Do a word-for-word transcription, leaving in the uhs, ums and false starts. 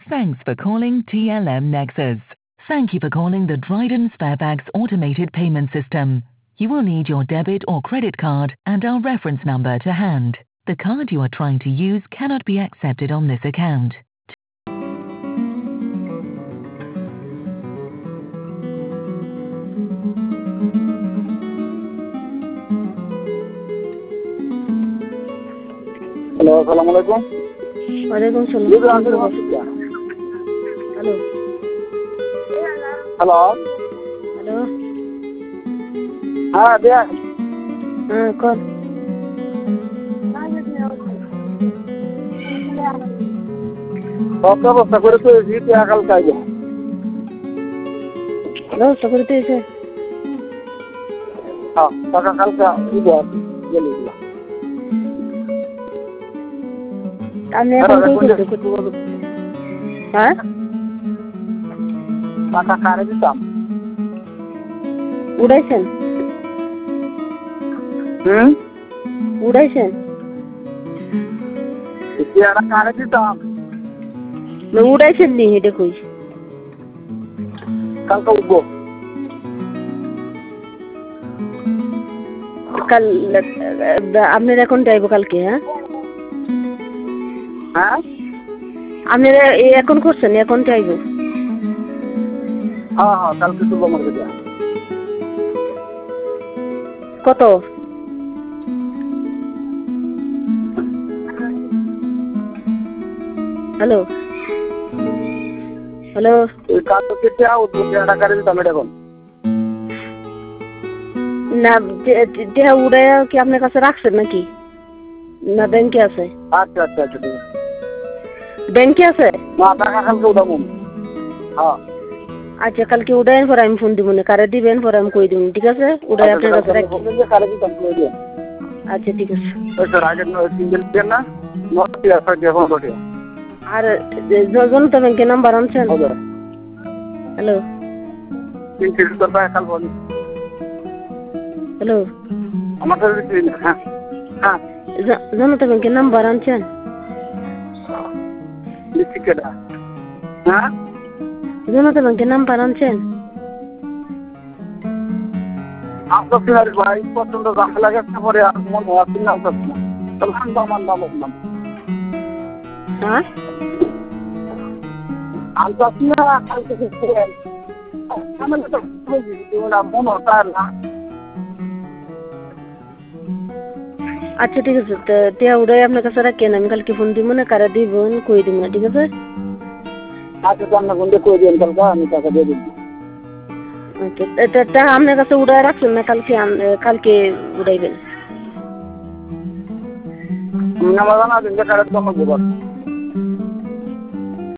Thanks for calling T L M Nexus. Thank you for calling the Dryden Sparebags automated payment system. You will need your debit or credit card and our reference number to hand. The card you are trying to use cannot be accepted on this account. Hello, assalamu alaikum. Walaikum salam. This is Ansar Masika. Hello. Hello. Hello. हाँ दिया हाँ कौन? कब बस्ता करे तो जीत या कल का है Hello, security से. हाँ पका कल का इधर ये लीजिए आपने এখন কই করতে? হ্যাঁ? पका कारे दिताम উড়াইছেন? হুম উড়াইছেন? ইতিহারা কারে দিতাম না উড়াইছেন নি এটা কই? কালকে উঠবো কাল আপনার অ্যাকাউন্টে আইব কালকে হ্যাঁ? হ্যাঁ আপনারা এই অ্যাকাউন্ট করছেন অ্যাকাউন্টে আইব? হ্যাঁ হ্যাঁ কালকে তুলবো আমার কাছে কত? হ্যালো হ্যালো এই কাজ কেটে আও তো টাকা কারে দিতাম এটা কোন না দেহা উড়াইয়া কি আপনার কাছে রাখছেন নাকি না ব্যাংকে আছে? আচ্ছা আচ্ছা আচ্ছা ঠিক আছে ব্যাংকে আছে? না টাকা কালকে উঠাবো হ্যাঁ আচ্ছা কালকে উড়াইন পরে আমি ফোন দিব না কারে দিবেন পরে আমি কই দিব ঠিক আছে উড়াই আপনার কাছে রাখি কারে দিতাম কই দিও আচ্ছা ঠিক আছে ওই স্যার আগে সিঙ্গেল দেন না নটি আছে দেখুন নটি আর জনতা ব্যাংকের নাম্বার আনছেন? হবে হ্যালো তিন তিরিশ টাকা কাল বলি হ্যালো আমার কাছে দিন হ্যাঁ হ্যাঁ জনতা ব্যাংকের নাম্বার আনছেন? লিখি কেডা হ্যাঁ জনতা ব্যাংকের নাম্বার আনছেন? आपको फिर भाई पसंद दाम लगे परे मन वासी ना सकना तमाम दाम दाम दाम हाँ अंतस्ना कल के से हमें तो कोई ना मन होता है ना আচ্ছা ঠিক আছে তো দেহা উড়াই আপনার কাছে রাখেন আমি কালকে ফোন দিব না কারে দিবেন কই দিব না ঠিক আছে? আচ্ছা জানা বন্ধে কই দেন কালকে আমি টাকা দিয়ে দিই আচ্ছা এটা আপনার কাছে উড়াই রাখছেন না কালকে কালকে উড়াইবেন? নামাজ না দিন কারে তো আমার গোবর